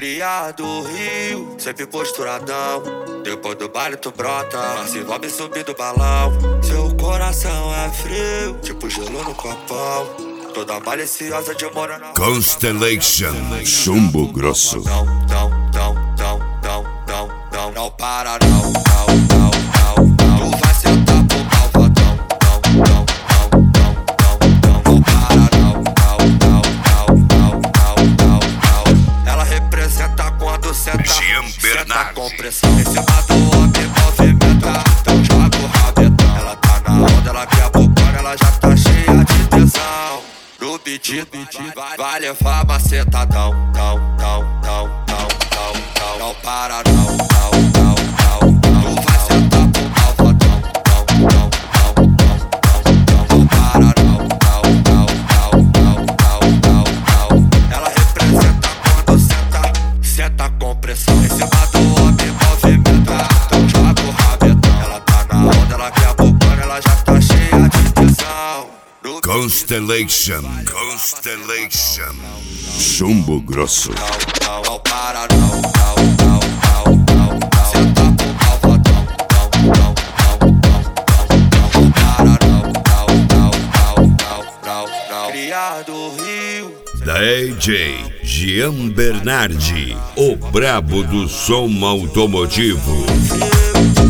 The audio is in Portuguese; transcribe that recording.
Cria do Rio, sempre posturadão. Depois do baile tu brota, mas se vai me subir do balão. Seu coração é frio, tipo gelo no copão. Toda maliciosa de Morana. Constellation, chumbo grosso. Não para não. Tu vai sentar pro malvadão. Não para não. Ela representa quando senta. Jean Bernard. Com pressão em cima do homem, movimenta. Então joga o rabetão. Ela tá na onda, ela quer bocona, ela já tá cheia de tesão. No pedido, vai levar macetadão. Não para não. Tu vai sentar pro malvadão. Não para não. Ela representa quando senta com pressão. Em cima do homem, movimenta. Então joga o rabetão. Ela tá na onda, ela quer bocona, ela já tá cheia de tesão. Constellation, chumbo grosso. Não para não. Senta pro malvadão. Não para não. Cria do Rio. DJ Jean Bernard, o brabo do som automotivo.